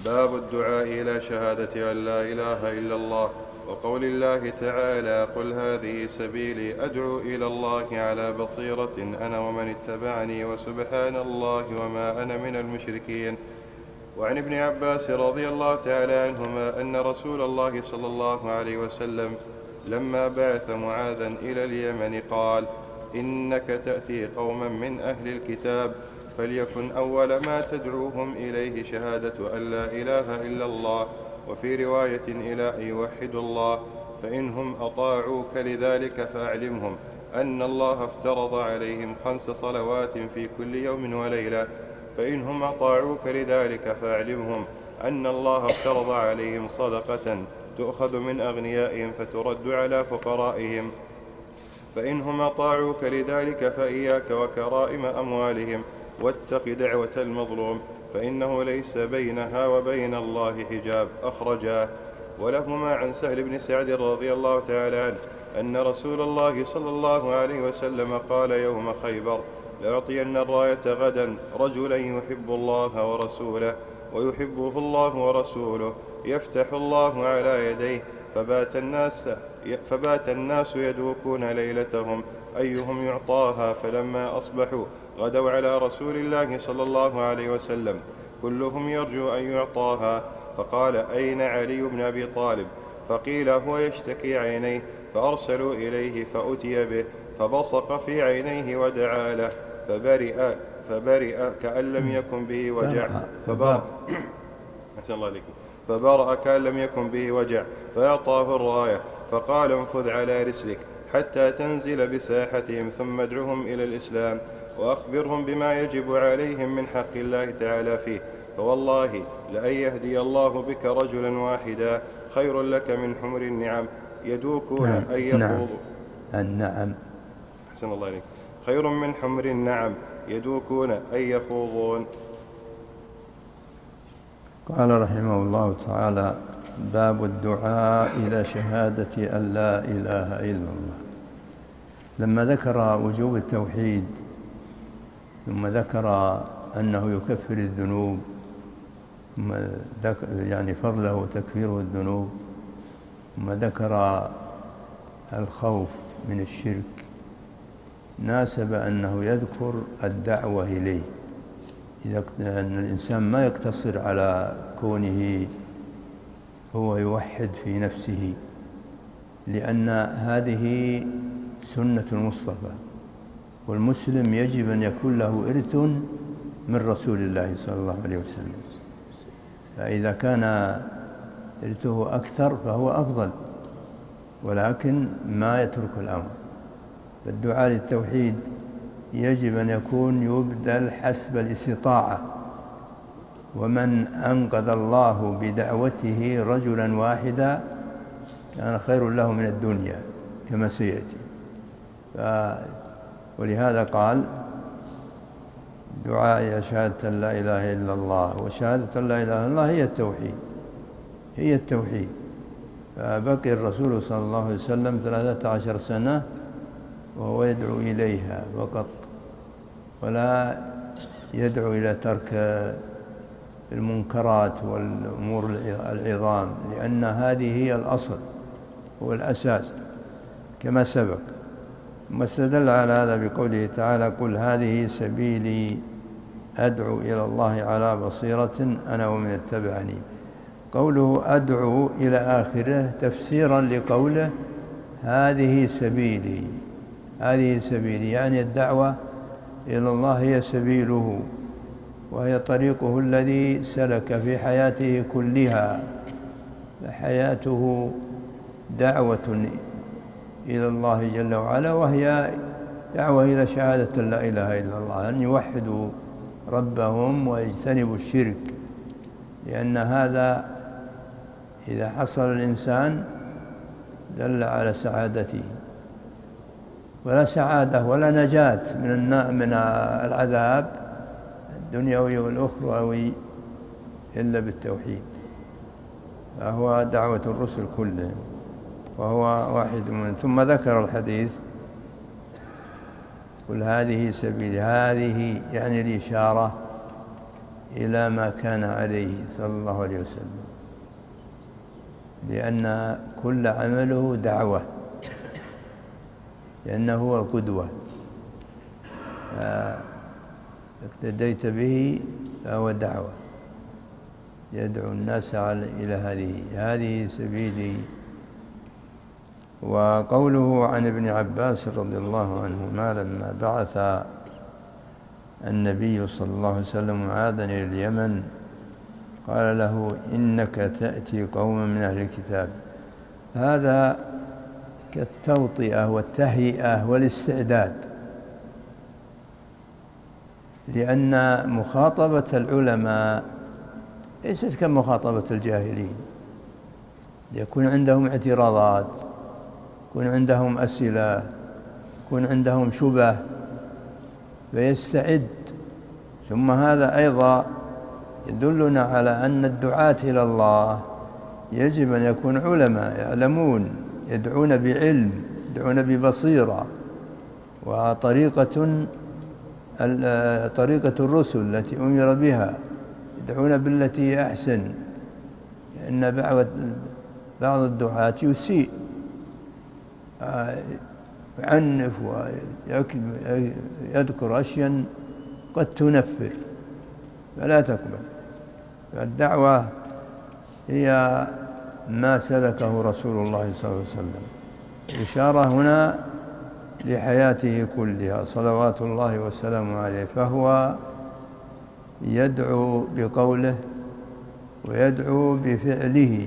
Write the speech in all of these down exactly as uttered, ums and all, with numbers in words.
باب الدعاء إلى شهادة أن لا إله إلا الله وقول الله تعالى قل هذه سبيلي أدعو إلى الله على بصيرة أنا ومن اتبعني وسبحان الله وما أنا من المشركين. وعن ابن عباس رضي الله تعالى عنهما أن رسول الله صلى الله عليه وسلم لما بعث معاذا إلى اليمن قال إنك تأتي قوما من أهل الكتاب فليكن أول ما تدعوهم إليه شهادة أن لا إله إلا الله وفي رواية إلى أن يوحدوا الله فإنهم أطاعوك لذلك فأعلمهم أن الله افترض عليهم خمس صلوات في كل يوم وليلة فإنهم أطاعوك لذلك فأعلمهم أن الله افترض عليهم صدقة تؤخذ من أغنيائهم فترد على فقرائهم فإنهم أطاعوك لذلك فإياك وكرائم أموالهم واتق دعوة المظلوم فإنه ليس بينها وبين الله حجاب. أخرجاه. ولهما عن سهل بن سعد رضي الله تعالى عنه أن رسول الله صلى الله عليه وسلم قال يوم خيبر لأعطين الراية غدا رجلا يحب الله ورسوله ويحبه الله ورسوله يفتح الله على يديه فبات الناس, فبات الناس يدوكون ليلتهم أيهم يعطاها فلما أصبحوا غدوا على رسول الله صلى الله عليه وسلم كلهم يرجو أن يعطاها فقال أين علي بن أبي طالب؟ فقيل هو يشتكي عينيه فأرسلوا إليه فأتي به فبصق في عينيه ودعا له فبرئ, فبرئ كأن لم يكن به وجع فبرأ فبرأ كأن لم يكن به وجع فأعطاه الراية فقال انفذ على رسلك حتى تنزل بساحتهم ثم ادعهم إلى الإسلام وأخبرهم بما يجب عليهم من حق الله تعالى فيه فوالله لأن يهدي الله بك رجلا واحدا خير لك من حمر النعم يدوكون نعم. أن يخوضوا النعم أحسن الله عليك خير من حمر النعم يدوكون أن يخوضون. قال رحمه الله تعالى باب الدعاء إلى شهادة أن لا إله إلا الله. لما ذكر وجوب التوحيد ثم ذكر أنه يكفر الذنوب ثم ذكر يعني فضله تكفيره الذنوب ثم ذكر الخوف من الشرك ناسب أنه يذكر الدعوة إليه إذا أن الإنسان ما يقتصر على كونه هو يوحد في نفسه لأن هذه سنة المصطفى والمسلم يجب أن يكون له إرث من رسول الله صلى الله عليه وسلم فإذا كان إرثه أكثر فهو أفضل ولكن ما يترك الأمر. فالدعاء للتوحيد يجب أن يكون يبذل حسب الاستطاعة ومن أنقذ الله بدعوته رجلا واحدا كان خير له من الدنيا كما سيأتي. ولهذا قال دعاء إلى شهادة لا إله إلا الله وشهادة لا إله إلا الله هي التوحيد هي التوحيد فبقي الرسول صلى الله عليه وسلم ثلاثة عشر سنة وهو يدعو إليها فقط ولا يدعو إلى ترك المنكرات والأمور العظام لأن هذه هي الأصل والأساس كما سبق. ثم استدل على هذا بقوله تعالى قل هذه سبيلي أدعو إلى الله على بصيرة أنا ومن اتبعني. قوله أدعو إلى آخره تفسيرا لقوله هذه سبيلي هذه سبيلي يعني الدعوة إلى الله هي سبيله وهي طريقه الذي سلك في حياته كلها فحياته دعوة إلى الله جل وعلا وهي دعوة إلى شهادة لا إله إلا الله أن يوحدوا ربهم ويجتنبوا الشرك لأن هذا إذا حصل الإنسان دل على سعادته ولا سعادة ولا نجاة من من العذاب الدنيوي والأخروي إلا بالتوحيد فهو دعوة الرسل كلهم وهو واحد من. ثم ذكر الحديث قل هذه سبيل هذه يعني الإشارة إلى ما كان عليه صلى الله عليه وسلم، لأن كل عمله دعوة، لأنه هو القدوة، اقتديت به فهو دعوة يدعو الناس إلى هذه هذه سبيلي. وقوله عن ابن عباس رضي الله عنهما لما بعث النبي صلى الله عليه وسلم معاذا إلى اليمن قال له إنك تأتي قوما من أهل الكتاب، هذا كالتوطئة والتهيئة والاستعداد، لأن مخاطبة العلماء ليست كمخاطبة الجاهلين، يكون عندهم اعتراضات، يكون عندهم أسئلة، يكون عندهم شبه فيستعد. ثم هذا أيضا يدلنا على أن الدعاة إلى الله يجب أن يكون علماء يعلمون، يدعون بعلم، يدعون ببصيرة. وطريقة طريقة الرسل التي أمر بها يدعون بالتي هي أحسن، لأن بعض الدعاة يسيء يعنف ويذكر أشياء قد تنفر فلا تقبل. فالدعوة هي ما سلكه رسول الله صلى الله عليه وسلم، إشارة هنا لحياته كلها صلوات الله وسلامه عليه، فهو يدعو بقوله ويدعو بفعله،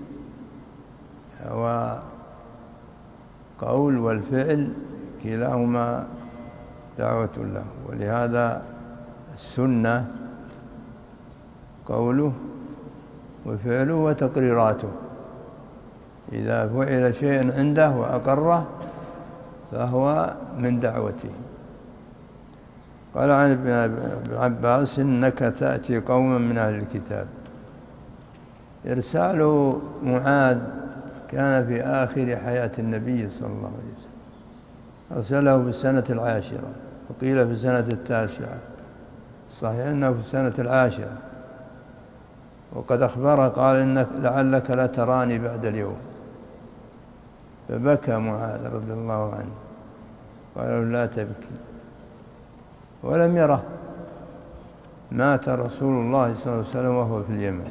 وقول والفعل كلاهما دعوة له. ولهذا السنة قوله وفعله وتقريراته، إذا فعل شيء عنده وأقره فهو من دعوته. قال عن ابن عباس إنك تأتي قوما من أهل الكتاب. إرسال معاذ كان في آخر حياة النبي صلى الله عليه وسلم، أرسله في السنة العاشرة، وقيل في السنة التاسعة، صحيح أنه في السنة العاشرة. وقد أخبره قال إنك لعلك لا تراني بعد اليوم، فبكى معاذ رضي الله عنه قال له لا تبكي، ولم يره. مات رسول الله صلى الله عليه وسلم وهو في اليمن.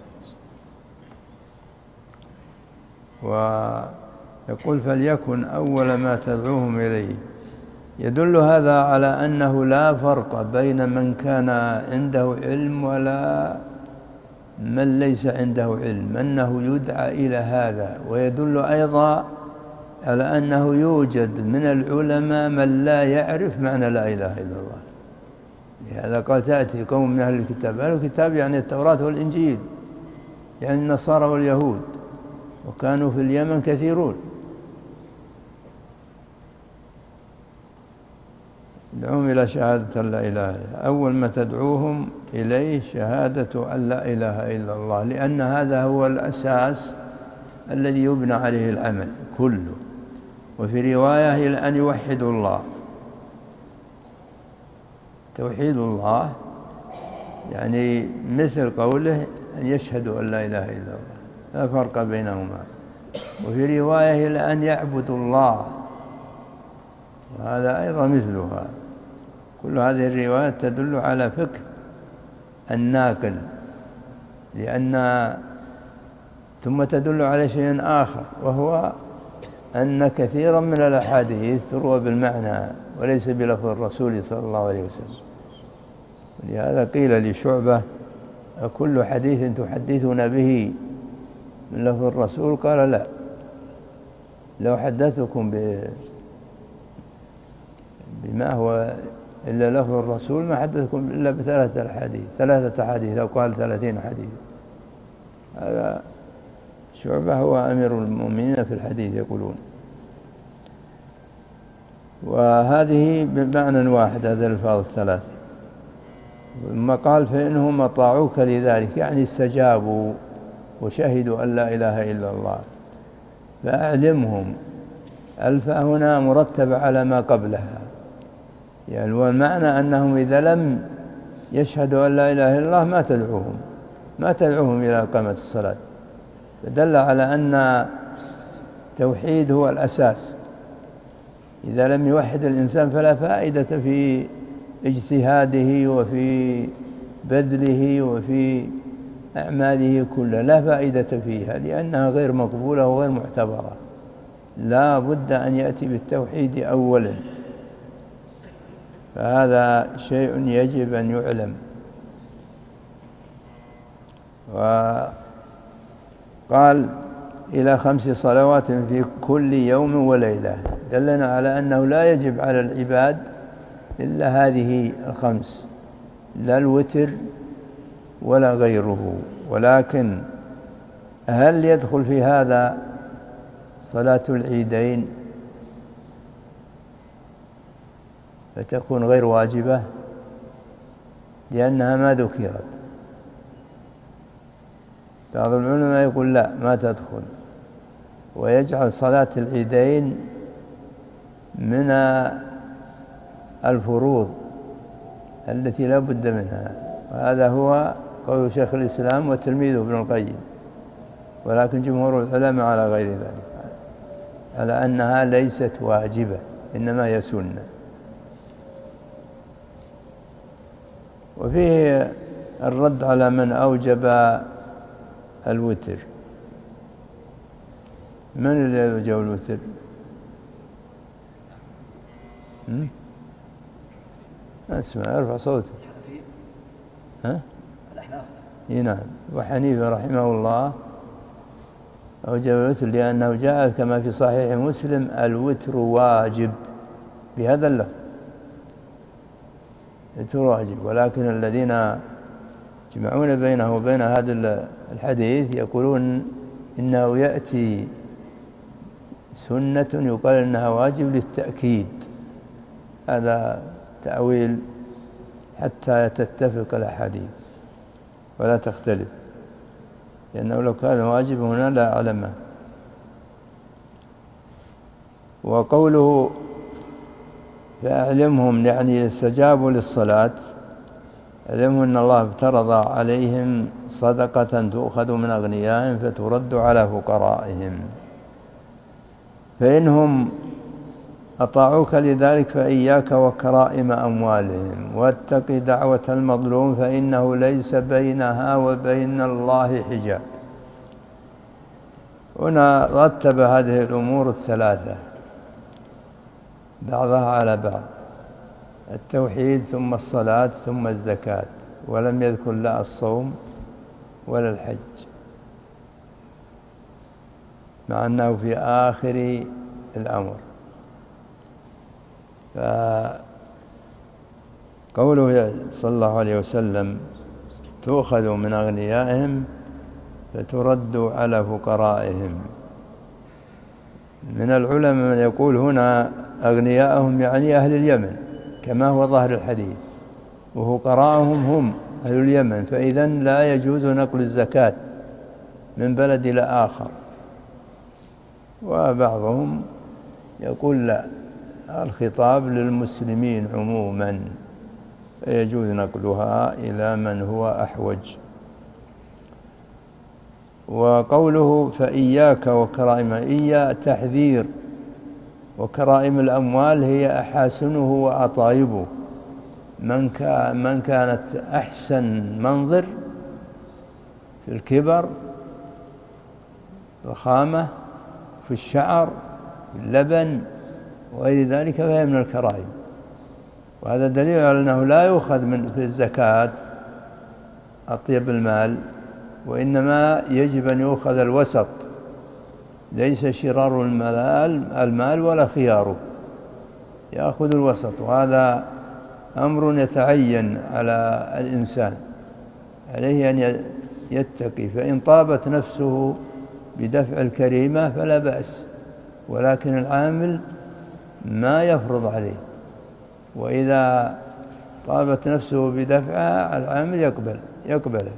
ويقول فليكن أول ما تدعوهم إليه. يدل هذا على أنه لا فرق بين من كان عنده علم ولا من ليس عنده علم، أنه يدعى إلى هذا. ويدل أيضا على أنه يوجد من العلماء من لا يعرف معنى لا إله إلا الله. لهذا قال تأتي قوم من أهل الكتاب. أهل الكتاب يعني التوراة والإنجيل، يعني النصارى واليهود، وكانوا في اليمن كثيرون. دعوهم إلى شهادة أن لا إله إلا الله. أول ما تدعوهم إليه شهادة أن لا إله إلا الله، لأن هذا هو الأساس الذي يبنى عليه العمل كله. وفي رواية إلى أن يوحدوا الله. توحيد الله يعني مثل قوله أن يشهدوا أن لا إله إلا الله، لا فرق بينهما. وفي رواية إلى أن يعبدوا الله، وهذا أيضا مثلها. كل هذه الروايات تدل على فقه الناقل، لأن ثم تدل على شيء آخر، وهو أن كثيرا من الأحاديث تروى بالمعنى وليس بلفظ الرسول صلى الله عليه وسلم. ولهذا قيل لشعبة كل حديث تحدثنا به من لفظ الرسول؟ قال لا، لو حدثكم بما هو إلا لفظ الرسول ما حدثكم إلا بثلاثة الحديث ثلاثة حديث أو قال ثلاثين حديث. هذا شعبة هو أمير المؤمنين في الحديث يقولون. وهذه بمعنى واحد هذه الألفاظ الثلاث. ثم قال فإنهم أطاعوك لذلك، يعني استجابوا وشهدوا أن لا إله إلا الله، فأعلمهم. الفاء هنا مرتبة على ما قبلها، يعني والمعنى أنهم إذا لم يشهد أن لا إله إلا الله ما تدعوهم ما تدعوهم إلى إقامة الصلاة. فدل على أن التوحيد هو الأساس. إذا لم يوحد الإنسان فلا فائدة في اجتهاده وفي بذله وفي أعماله كلها، لا فائدة فيها لأنها غير مقبولة وغير معتبرة. لا بد أن يأتي بالتوحيد أولا، فهذا شيء يجب أن يعلم. وقال إلى خمس صلوات في كل يوم وليلة، دلنا على أنه لا يجب على العباد إلا هذه الخمس، لا الوتر ولا غيره. ولكن هل يدخل في هذا صلاة العيدين فتكون غير واجبة لأنها ما ذكرت؟ بعض العلماء يقول لا، ما تدخل، ويجعل صلاة العيدين من الفروض التي لا بد منها. وهذا هو قول شيخ الإسلام وتلميذه ابن القيم، ولكن جمهور العلماء على غير ذلك، على أنها ليست واجبة إنما هي سنة. وفيه الرد على من أوجب الوتر. من اللي أوجب الوتر؟ اسمع، ارفع صوتك. ها؟ الأحناف. نعم. وحنيفة رحمه الله أوجب الوتر لأنه جاء كما في صحيح مسلم الوتر واجب بهذا اللفظ، الوتر واجب. ولكن الذين يجمعون بينه وبين هذا الحديث يقولون إنه يأتي سنة يقال إنها واجب للتأكيد. هذا تأويل حتى تتفق الأحاديث ولا تختلف، لأنه لو كان واجب هنا لا أعلمه. وقوله فأعلمهم يعني استجابوا للصلاة، أعلمهم أن الله افترض عليهم صدقة تؤخذ من أغنيائهم فترد على فقرائهم، فإنهم أطاعوك لذلك فإياك وكرائم أموالهم، واتق دعوة المظلوم فإنه ليس بينها وبين الله حجاب. هنا رتب هذه الأمور الثلاثة بعضها على بعض، التوحيد ثم الصلاة ثم الزكاة، ولم يذكر لا الصوم ولا الحج، مع أنه في آخر الأمر. فقوله صلى الله عليه وسلم تؤخذ من أغنيائهم فترد على فقرائهم، من العلماء من يقول هنا أغنياءهم يعني أهل اليمن كما هو ظاهر الحديث، وفقراءهم هم أهل اليمن، فإذا لا يجوز نقل الزكاة من بلد إلى آخر. وبعضهم يقول لا، الخطاب للمسلمين عموما يجوز نقلها إلى من هو أحوج. وقوله فإياك وكرائم، إيا تحذير، وكرائم الأموال هي أحاسنه وأطايبه، من, كان من كانت أحسن منظر في الكبر، الخامة، في الشعر، في اللبن وغير ذلك، فهي من الكرائم. وهذا دليل على أنه لا يؤخذ من في الزكاة أطيب المال، وإنما يجب أن يؤخذ الوسط، ليس شرار المال, المال ولا خياره، يأخذ الوسط. وهذا أمر يتعين على الإنسان، عليه أن يتقي، فإن طابت نفسه بدفع الكريمة فلا بأس، ولكن العامل ما يفرض عليه، وإذا طابت نفسه بدفعها العامل يقبل يقبله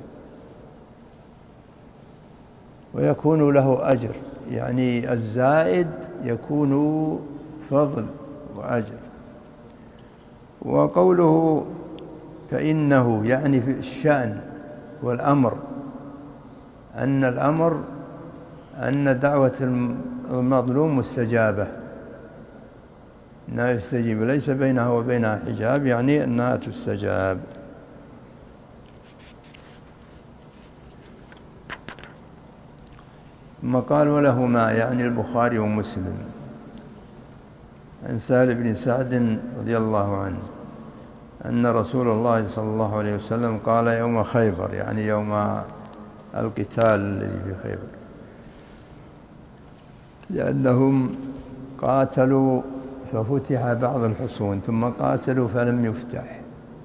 ويكون له أجر، يعني الزائد يكون فضل وأجر. وقوله فإنه يعني في الشأن والأمر، أن الأمر أن دعوة المظلوم مستجابة، أنها يستجيب، ليس بينها وبينها حجاب، يعني أنها تستجاب. ثم قال ولهما يعني البخاري ومسلم عن سهل بن سعد رضي الله عنه أن رسول الله صلى الله عليه وسلم قال يوم خيبر، يعني يوم القتال الذي في خيبر، لأنهم قاتلوا ففتح بعض الحصون ثم قاتلوا فلم يفتح،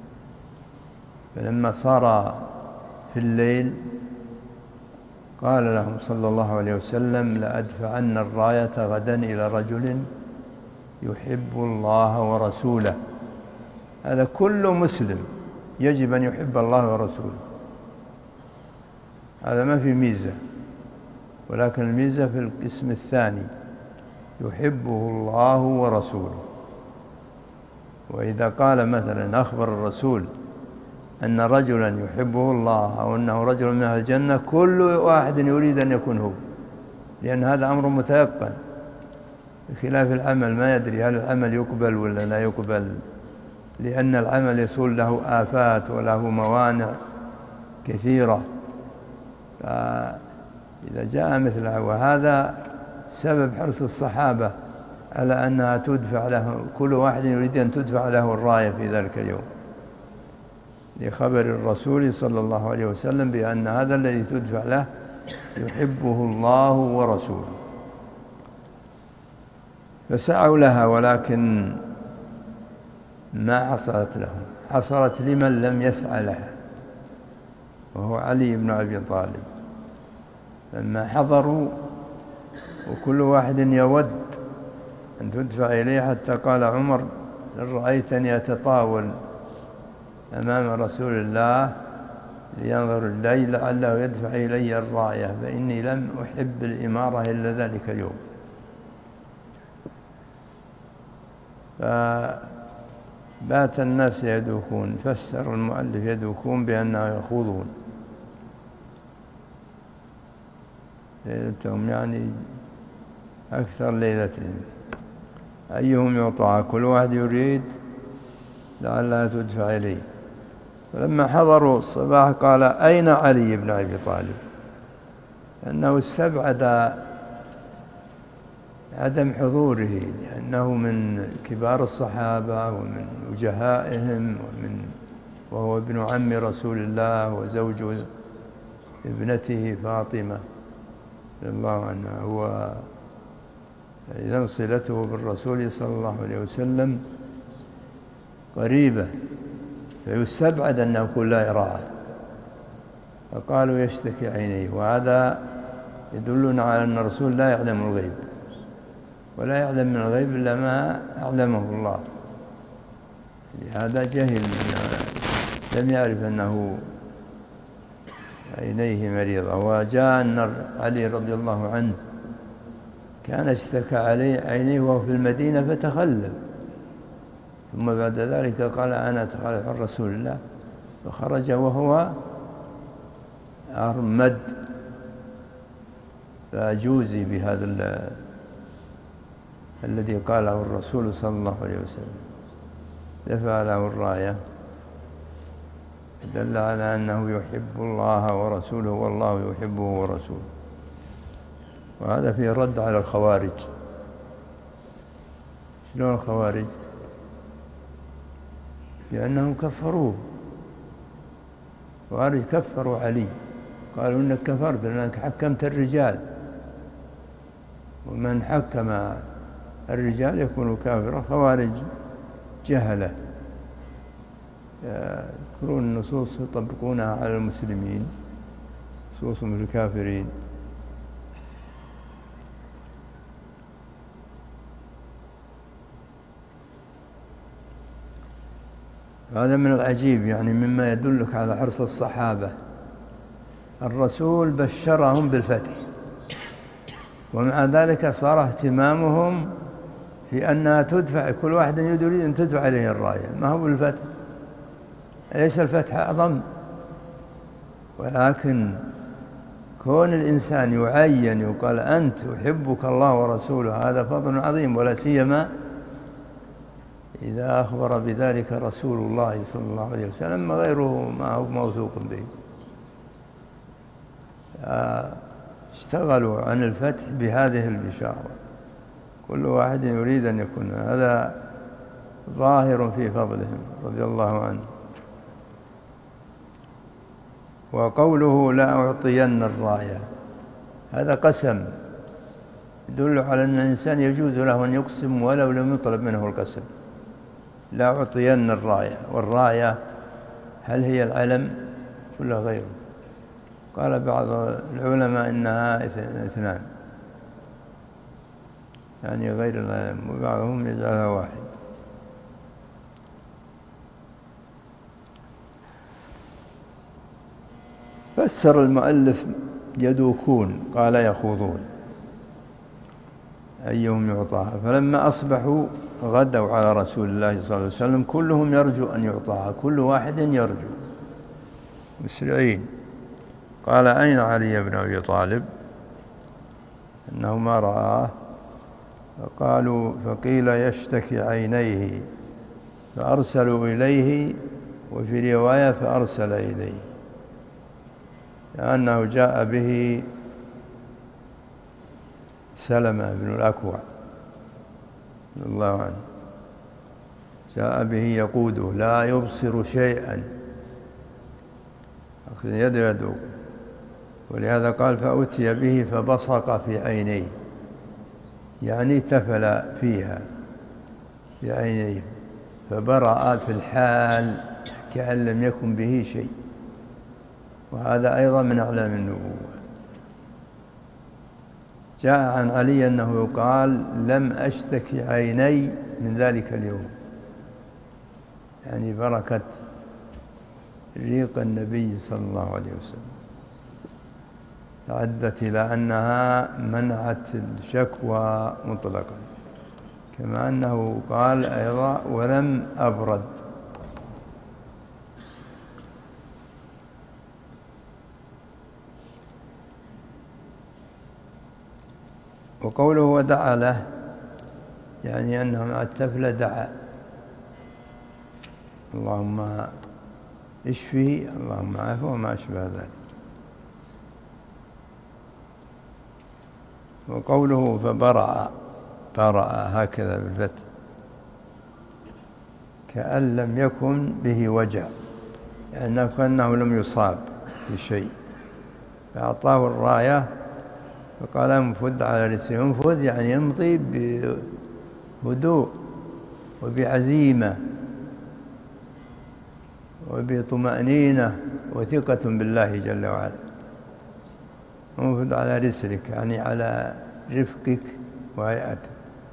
فلما صار في الليل قال لهم صلى الله عليه وسلم لأدفعن الراية غدا إلى رجل يحب الله ورسوله. هذا كل مسلم يجب أن يحب الله ورسوله، هذا ما في ميزة، ولكن الميزة في القسم الثاني يحبه الله ورسوله. وإذا قال مثلا أخبر الرسول أن رجلا يحبه الله أو أنه رجل من أهل الجنة، كل واحد يريد أن يكون هو، لأن هذا أمر متيقن، بخلاف العمل ما يدري هل العمل يقبل ولا لا يقبل، لأن العمل يصول له آفات وله موانع كثيرة. فإذا جاء مثله، وهذا سبب حرص الصحابة على أنها تدفع له، كل واحد يريد أن تدفع له الراية في ذلك اليوم، لخبر الرسول صلى الله عليه وسلم بأن هذا الذي تدفع له يحبه الله ورسوله. فسعوا لها، ولكن ما حصلت لهم، حصلت لمن لم يسعى لها، وهو علي بن أبي طالب. لما حضروا وكل واحد يود أن تدفع إليه، حتى قال عمر إن رأيتني أتطاول أمام رسول الله لينظر الليل لعله يدفع إلي الراية، فإني لم أحب الإمارة إلا ذلك اليوم. فبات الناس يدوخون، فسر المؤلف يدوخون بأنه يخوضون ليلتهم، يعني أكثر ليلتهم، أيهم يعطى، كل واحد يريد لعلها تدفع إليه. فلما حضروا الصباح قال أين علي بن أبي طالب؟ لأنه استبعد عدم حضوره، لأنه من كبار الصحابة ومن وجهائهم، ومن وهو ابن عم رسول الله وزوج ابنته فاطمة رضي الله عنها، هو إذن صلته بالرسول صلى الله عليه وسلم قريبة، فيستبعد أنه يكون لا يراها. فقالوا يشتكي عينيه، وهذا يدلنا على أن الرسول لا يعلم الغيب، ولا يعلم من الغيب إلا ما أعلمه الله، لهذا جهل، لم يعرف أنه عينيه مريضة. وجاء أن علي رضي الله عنه كان اشتكى عليه عينيه وهو في المدينة فتخلف، ثم بعد ذلك قال أنا أتخلف عن رسول الله، فخرج وهو أرمد، فأجوزي بهذا الذي قاله الرسول صلى الله عليه وسلم، دفع له الراية، دل على أنه يحب الله ورسوله والله يحبه ورسوله. وهذا فيه رد على الخوارج. شلون الخوارج؟ لأنهم كفروه، الخوارج كفروا علي، قالوا إنك كفرت لأنك حكمت الرجال، ومن حكم الرجال يكون كافرا. خوارج جهلة يذكرون النصوص يطبقونها على المسلمين، نصوصهم الكافرين. هذا من العجيب، يعني مما يدلك على حرص الصحابة. الرسول بشرهم بالفتح، ومع ذلك صار اهتمامهم في أنها تدفع، كل واحد يريد أن تدفع عليه الراية، ما هو بالفتح، ليس الفتح أعظم؟ ولكن كون الإنسان يعين يقال أنت يحبك الله ورسوله هذا فضل عظيم، ولا سيما إذا أخبر بذلك رسول الله صلى الله عليه وسلم غيره ما هو موثوق به. اشتغلوا عن الفتح بهذه البشارة، كل واحد يريد أن يكون هذا ظاهر في فضلهم رضي الله عنه. وقوله لا أعطين الراية هذا قسم يدل على أن الإنسان يجوز له أن يقسم ولو لم يطلب منه القسم. لا أعطين الراية، والراية هل هي العلم ولا غيره؟ قال بعض العلماء إنها اثنان، يعني غير العلم، وبعضهم يجعلها واحد. فسر المؤلف يدوكون قال يخوضون أيهم يعطاها، فلما أصبحوا غدوا على رسول الله صلى الله عليه وسلم كلهم يرجو أن يعطاها، كل واحد يرجو مسرعين. قال أين علي بن أبي طالب؟ أنه ما رآه، فقالوا فقيل يشتكي عينيه فأرسلوا إليه، وفي رواية فأرسل إليه، لأنه جاء به سلمة بن الأكوع رضي الله عنه، جاء به يقوده لا يبصر شيئا، أخذ يده يده، ولهذا قال فأتي به فبصق في عينيه، يعني تفل فيها في عينيه، فبرأ في الحال كأن لم يكن به شيء، وهذا أيضا من أعلام النبوة. جاء عن علي أنه قال لم أشتكي عيني من ذلك اليوم، يعني بركة ريق النبي صلى الله عليه وسلم عدت إلى أنها منعت الشكوى مطلقا، كما أنه قال أيضا ولم أبرد. وقوله ودعا له يعني أنه مع التفلة دعا اللهم اشفه اللهم عافه وما أشبه ذلك. وقوله فبرأ برأ هكذا بالفتح كأن لم يكن به وجع، يعني كأنه لم يصاب بشيء، فأعطاه الراية فقال انفذ على رسله. انفذ يعني يمضي بهدوء وبعزيمة وبطمأنينة وثقة بالله جل وعلا. انفذ على رسلك يعني على رفقك وهيئتك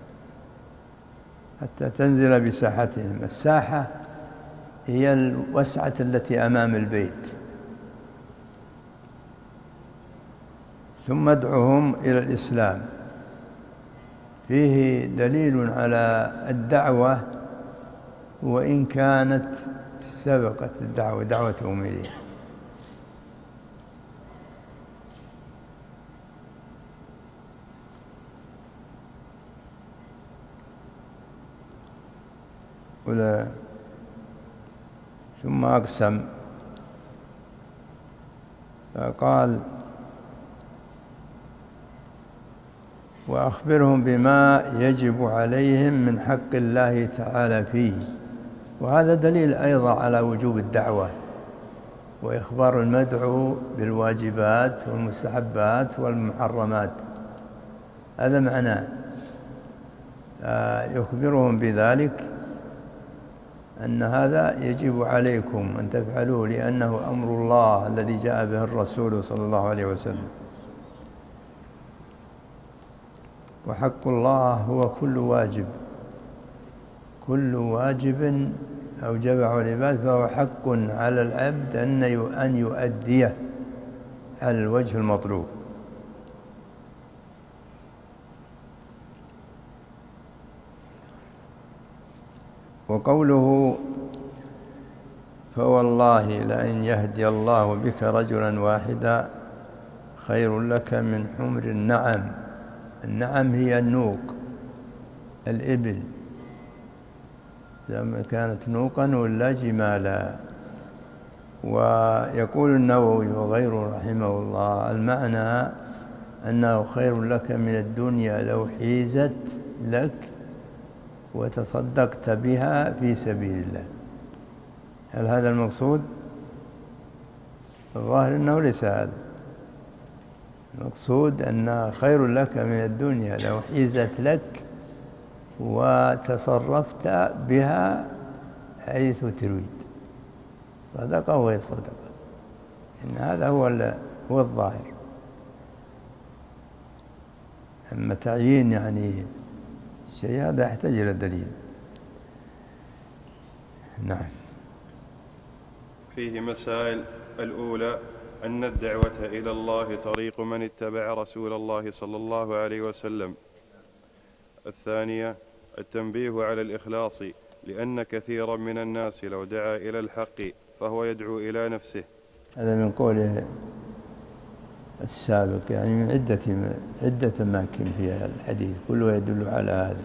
حتى تنزل بساحتهم. الساحة هي الوسعة التي أمام البيت. ثم ادعهم إلى الإسلام، فيه دليل على الدعوة وإن كانت سبقت الدعوة دعوتهم إليه. ولا ثم أقسم فقال وأخبرهم بما يجب عليهم من حق الله تعالى فيه. وهذا دليل أيضا على وجوب الدعوة وإخبار المدعو بالواجبات والمستحبات والمحرمات، هذا معناه يخبرهم بذلك أن هذا يجب عليكم أن تفعلوه لأنه أمر الله الذي جاء به الرسول صلى الله عليه وسلم. وحق الله هو كل واجب، كل واجب أوجبه العباد فهو حق على العبد أن يؤديه على الوجه المطلوب. وقوله فوالله لئن يهدي الله بك رجلا واحدا خير لك من حمر النعم. النعم هي النوق، الإبل لما كانت نوقا ولا جمالا. ويقول النووي وغيره رحمه الله المعنى أنه خير لك من الدنيا لو حيزت لك وتصدقت بها في سبيل الله. هل هذا المقصود؟ الظاهر أنه ليس هذا المقصود، أن خير لك من الدنيا لو حيزت لك وتصرفت بها حيث تريد، صدقة وغير صدقة. إن هذا هو هو الظاهر. أما تعيين يعني شيء هذا يحتاج إلى دليل. نعم. فيه مسائل. الأولى أن الدعوة إلى الله طريق من اتبع رسول الله صلى الله عليه وسلم. الثانية التنبيه على الإخلاص، لأن كثيرا من الناس لو دعا إلى الحق فهو يدعو إلى نفسه. هذا من قوله السابق، يعني من عدة عدة أماكن في الحديث كله يدل على هذا.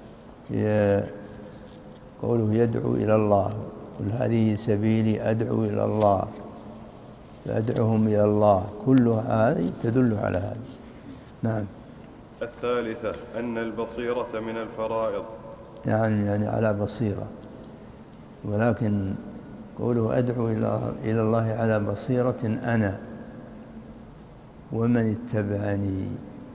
قوله يدعو إلى الله، قل هذه سبيلي أدعو إلى الله، فأدعوهم إلى الله، كل هذه تدل على هذا. نعم. الثالثة أن البصيرة من الفرائض، يعني يعني على بصيرة، ولكن قوله أدعو إلى الله على بصيرة أنا ومن اتبعني،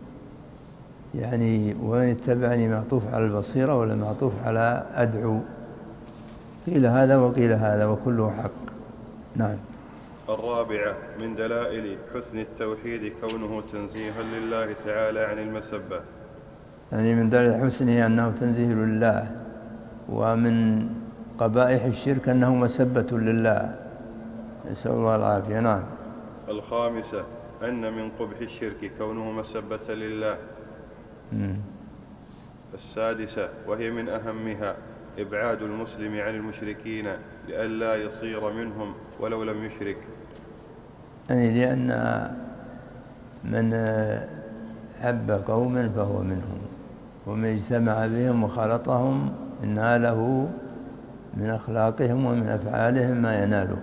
يعني ومن اتبعني معطوف على البصيرة ولا معطوف على أدعو؟ قيل هذا وقيل هذا وكله حق. نعم. الرابعة من دلائل حسن التوحيد كونه تنزيها لله تعالى عن المسبة، يعني من دلائل حسنه أنه تنزيه لله، ومن قبائح الشرك أنه مسبة لله، نسأل الله العافية. نعم. الخامسة أن من قبح الشرك كونه مسبة لله. م. السادسة وهي من أهمها إبعاد المسلم عن المشركين لئلا يصير منهم ولو لم يشرك، يعني لأن من حب قوما فهو منهم، ومن اجتمع بهم وخلطهم ناله من أخلاقهم ومن أفعالهم ما يناله.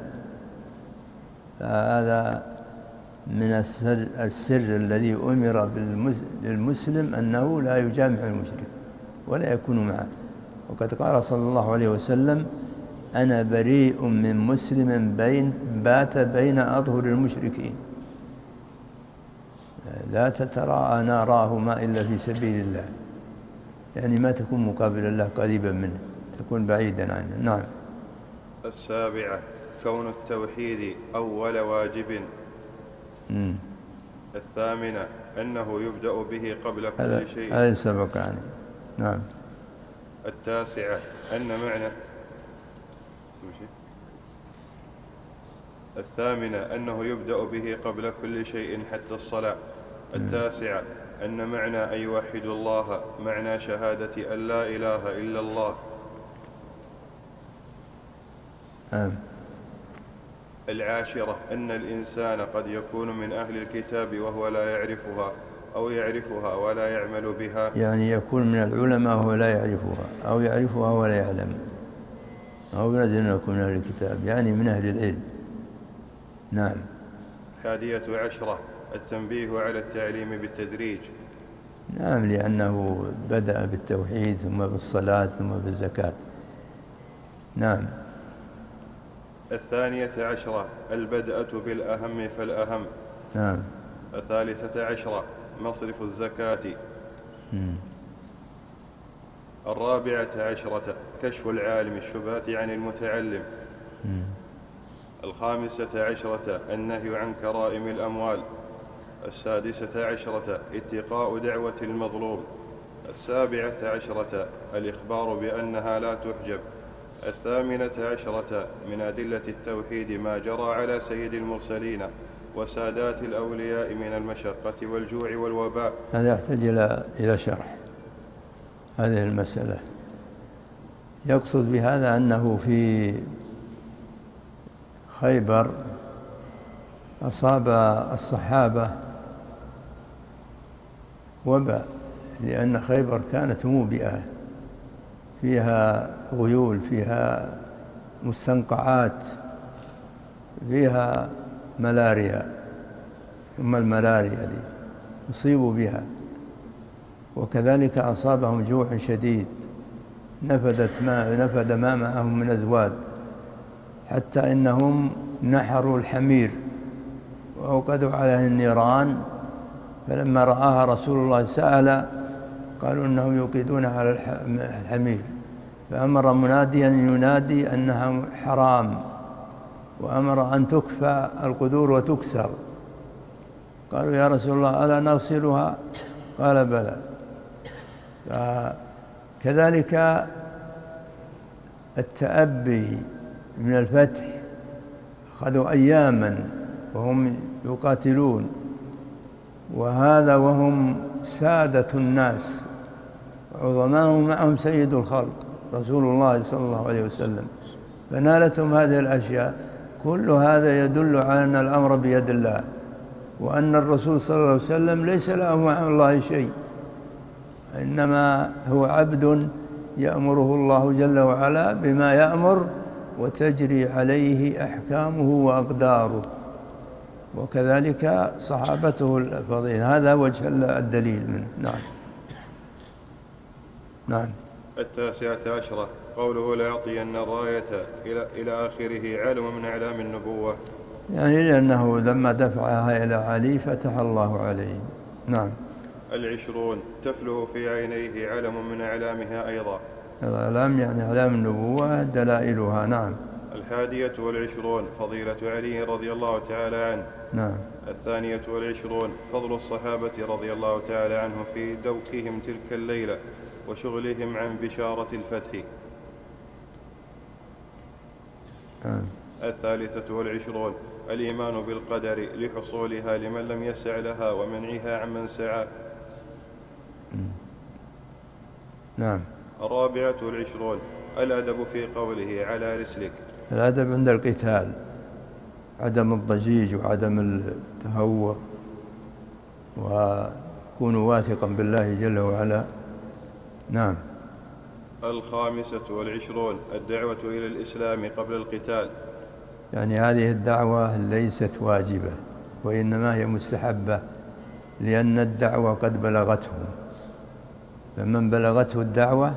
فهذا من السر, السر الذي أمر للمسلم أنه لا يجامع المشرك ولا يكون معه. وقد قال صلى الله عليه وسلم أنا بريء من مسلم بين بات بين أظهر المشركين. لا تتراءى ناراهما إلا في سبيل الله، يعني ما تكون مقابل الله قريبا منه، تكون بعيدا عنه. نعم. السابعة كون التوحيد أول واجب. مم. الثامنة أنه يبدأ به قبل كل شيء. هذا سبق يعني. نعم. التاسعة أن معنى الثامنة أنه يبدأ به قبل كل شيء حتى الصلاة. التاسعة أن معنى أن يوحد الله معنى شهادة أن لا إله إلا الله. آم. العاشرة أن الإنسان قد يكون من أهل الكتاب وهو لا يعرفها، أو يعرفها ولا يعمل بها، يعني يكون من العلماء وهو لا يعرفها، أو يعرفها ولا يعلم، أو يلزم أن يكون من أهل الكتاب، يعني من أهل العلم. نعم. الحادية عشرة التنبيه على التعليم بالتدريج. نعم، لأنه بدأ بالتوحيد ثم بالصلاة ثم بالزكاة. نعم. الثانية عشرة البدءة بالأهم فالأهم. نعم. الثالثة عشرة مصرف الزكاة. م. الرابعة عشرة كشف العالم الشبهات عن المتعلم. م. الخامسة عشرة النهي عن كرائم الأموال. السادسة عشرة اتقاء دعوة المظلوم. السابعة عشرة الإخبار بأنها لا تحجب. الثامنة عشرة من أدلة التوحيد ما جرى على سيد المرسلين وسادات الأولياء من المشقة والجوع والوباء. هذا يحتاج إلى إلى شرح هذه المسألة. يقصد بهذا أنه في خيبر أصاب الصحابة وباء، لأن خيبر كانت موبئة، فيها غيول، فيها مستنقعات، فيها ملاريا، ثم الملاريا دي أصيبوا بها. وكذلك أصابهم جوع شديد، نفدت ما نفد ما معهم من أزواد، حتى إنهم نحروا الحمير وأوقدوا عليه النيران، فلما رآها رسول الله سأل، قالوا إنهم يوقدون على الحمير، فأمر مناديا ينادي أنها حرام، وأمر أن تكفى القدور وتكسر. قالوا يا رسول الله ألا نغسلها؟ قال بلى. كذلك التأبي من الفتح، أخذوا أياما وهم يقاتلون، وهذا وهم سادة الناس، عظماهم معهم سيد الخلق رسول الله صلى الله عليه وسلم، فنالتهم هذه الأشياء. كل هذا يدل على أن الأمر بيد الله، وأن الرسول صلى الله عليه وسلم ليس له مع الله شيء، إنما هو عبد يأمره الله جل وعلا بما يأمر، وتجري عليه أحكامه وأقداره، وكذلك صحابته الفضيل. هذا وجه الدليل منه. نعم. نعم. التاسعة عشرة قوله ليعطين الراية إلى, إلى آخره علم من أعلام النبوة، يعني لأنه لما دفعها إلى علي فتح الله عليه. نعم. العشرون تفله في عينيه علم من أعلامها أيضا، الأعلام يعني أعلام النبوة دلائلها. نعم. الحادية والعشرون فضيلة علي رضي الله تعالى عنه. نعم. الثانية والعشرون فضل الصحابة رضي الله تعالى عنهم في دوكهم تلك الليلة وشغلهم عن بشارة الفتح. آه. الثالثة والعشرون الإيمان بالقدر لحصولها لمن لم يسع لها ومنعها عمن سعى. نعم. الرابعة والعشرون الأدب في قوله على رسلك، الأدب عند القتال، عدم الضجيج وعدم التهور، وكونوا واثقا بالله جل وعلا. نعم. الخامسة والعشرون الدعوة إلى الإسلام قبل القتال، يعني هذه الدعوة ليست واجبة، وإنما هي مستحبة، لأن الدعوة قد بلغته، فمن بلغته الدعوة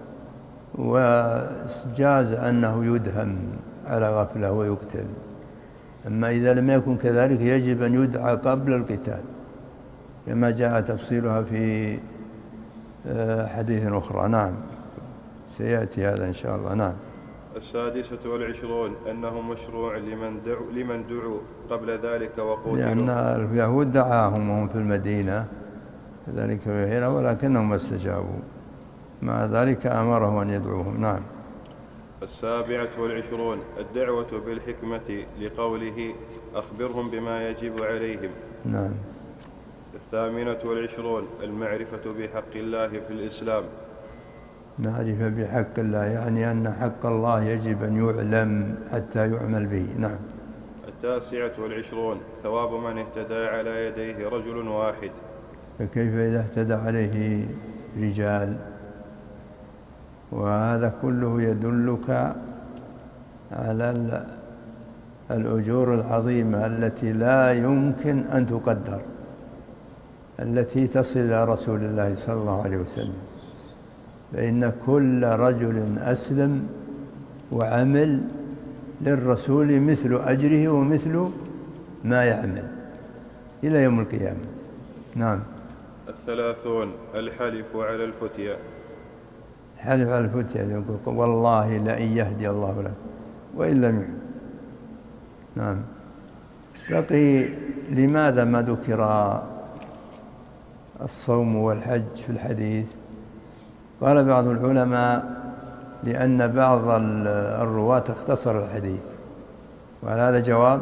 وجاز أنه يدهم على غفلة ويقتل. أما إذا لم يكن كذلك يجب أن يدعى قبل القتال، كما جاء تفصيلها في حديث أخرى. نعم، سيأتي هذا إن شاء الله. نعم. السادسة والعشرون أنه مشروع لمن دعوا, لمن دعوا قبل ذلك وقتلوا، لأن اليهود دعاهم وهم في المدينة كذلك هنا، ولكنهم استجابوا، مع ذلك أمره أن يدعوهم. نعم. السابعة والعشرون الدعوة بالحكمة لقوله أخبرهم بما يجب عليهم. نعم. الثامنة والعشرون المعرفة بحق الله في الإسلام، معرفة بحق الله يعني أن حق الله يجب أن يعلم حتى يعمل به. نعم. التاسعة والعشرون ثواب من اهتدى على يديه رجل واحد، فكيف إذا اهتدى عليه رجال؟ وهذا كله يدلك على الأجور العظيمة التي لا يمكن أن تقدر، التي تصل إلى رسول الله صلى الله عليه وسلم. فإن كل رجل أسلم وعمل للرسول مثل أجره ومثل ما يعمل إلى يوم القيامة. نعم. الثلاثون الحلف على الفتية، الحلف على الفتية يقول والله لئن يهدي الله لك وإن لم يهد. نعم. بقي لماذا ما ذكر الصوم والحج في الحديث؟ قال بعض العلماء لأن بعض الرواة اختصر الحديث، وهل هذا جواب؟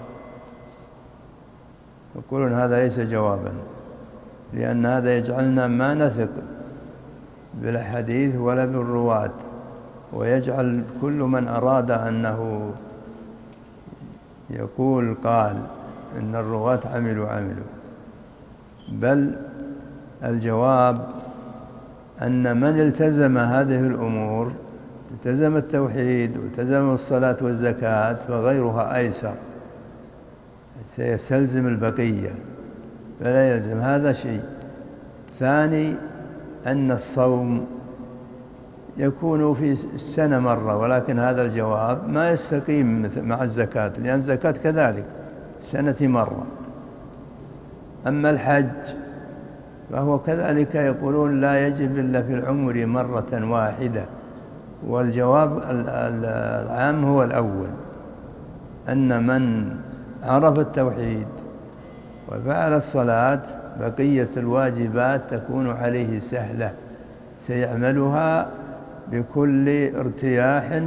يقولون هذا ليس جوابا، لأن هذا يجعلنا ما نثق بالحديث ولا بالرواة، ويجعل كل من أراد أنه يقول قال إن الرواة عملوا عملوا، بل الجواب أن من التزم هذه الأمور، التزم التوحيد والتزم الصلاة والزكاة، فغيرها أيسر، سيستلزم البقية فلا يلزم هذا شيء. ثاني أن الصوم يكون في السنة مرة، ولكن هذا الجواب ما يستقيم مع الزكاة، لأن الزكاة كذلك سنة مرة. أما الحج فهو كذلك يقولون لا يجب إلا في العمر مرة واحدة، والجواب العام هو الأول، أن من عرف التوحيد وفعل الصلاة بقية الواجبات تكون عليه سهلة، سيعملها بكل ارتياح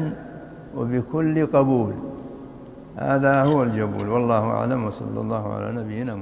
وبكل قبول. هذا هو الجبول، والله أعلم، وصلى الله على نبينا محمد.